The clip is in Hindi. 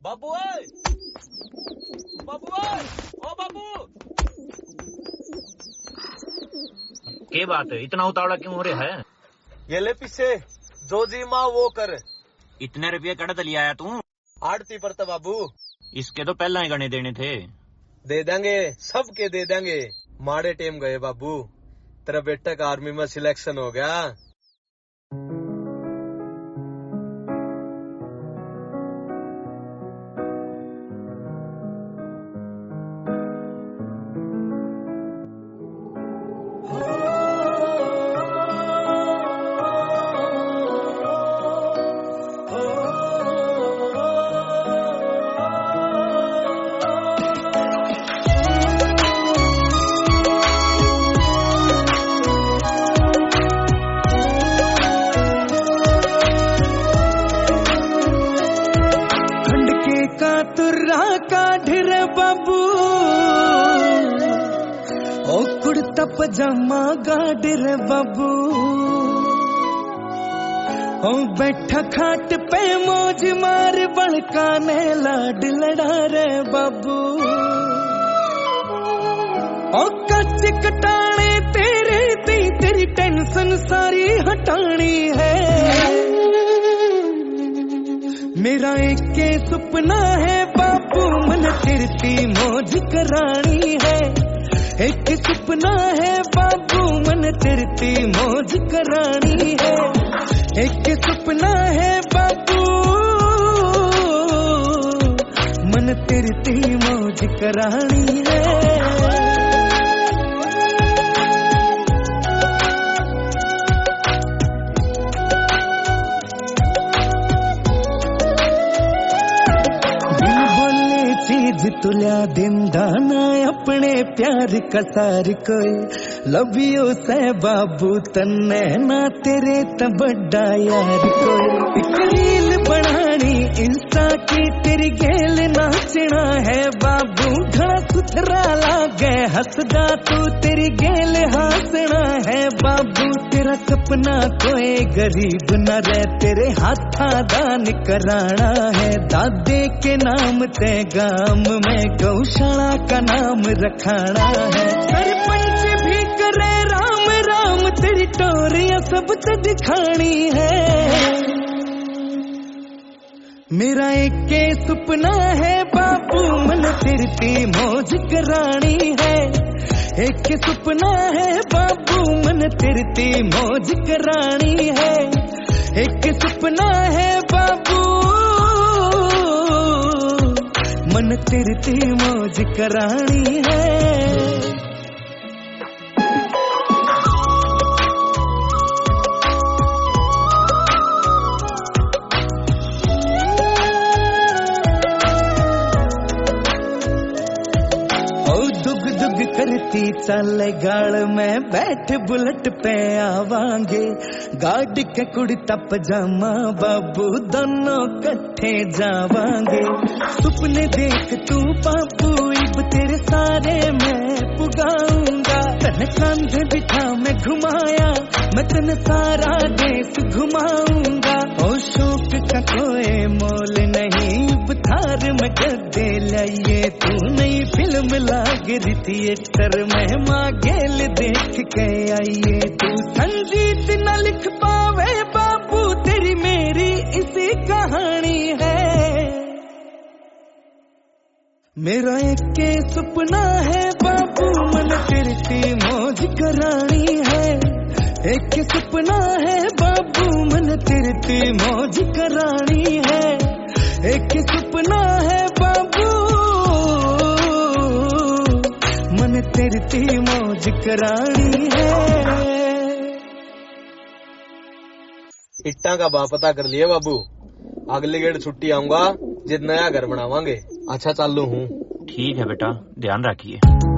बाबू ओए, बाबू ओए, ओ बाबू। क्या बात है, इतना उतावला क्यों हो रहा है? ये ले पीछे जो जी माँ वो कर। इतने रुपये कड़ लिया आया तू? आड़ती पर तो बाबू इसके तो पहला ही गणे देने थे। दे देंगे, सबके दे देंगे। माड़े टेम गए बाबू, तेरा बेटा का आर्मी में सिलेक्शन हो गया। पजामा गाड़ रे बाबू, ओ बैठा खाट पे मौज मार बड़का ने लाड लड़ा रे बाबू। ओ कच्चे कटाने तेरे दी तेरी टेंशन सारी हटानी है। मेरा एक सपना है बाबू, मन तिरती मौज करानी है। एक सपना है बाबू, मन तिरती मौज करानी है। एक सपना है बाबू, मन तिरती मौज करानी है। तुल्या दिन दाना अपने प्यार का सार कोई लबियो से बाबू तन्ने ना तेरे त बड़ा यार कोई। रील बनानी इंस्टा की तेरी गेल नाचना है बाबू, घड़ा सुथरा लागे हंसदा तू तेरी गेल हंसना है बाबू। तेरा सपना कोई गरीब न रहे, तेरे हाथा दान कराना है। दादे के नाम ते गाम में गौशाला का नाम रखाना है। सरपंच भी करे राम राम, तेरी टोरियां सब ते दिखानी है। मेरा एक सपना है बाबू, मन तिरती मौज करानी है। एक सपना है बाबू, मन तिरती मौज करानी है। एक सपना है बाबू, मन तिरती मौज करानी है। करती चल गाड़ में बैठ बुलेट पे आवांगे, गाड़ी के कुड़ता पजामा बाबू दोनों कट्ठे जावांगे। सुपने देख तू बाबू इब तेरे सारे मैं पुगाऊंगा। तन कंधे बिठा मैं घुमाया, मैं तन सारा देश घुमाऊंगा। ओ शौक का कोई मोल नहीं, इब थार में गद्दे लाइए। तू नई फिल्म लाग रही थिएटर में, माँ गेल देख के आइए। तू संगीत न लिख पावे बाबू, तेरी मेरी इसी कहानी है। मेरा एक सपना है बाबू, मन तिरती मौज करानी है। एक सपना है बाबू, मन तिरती मौज करानी है। एक सपना है बाबू, मन तिरती मौज करानी है। इट्टा का बा पता कर लिया बाबू, अगले गेड़ छुट्टी आऊंगा, जिद नया घर बनावांगे। अच्छा चालू हूँ। ठीक है बेटा, ध्यान रखिए।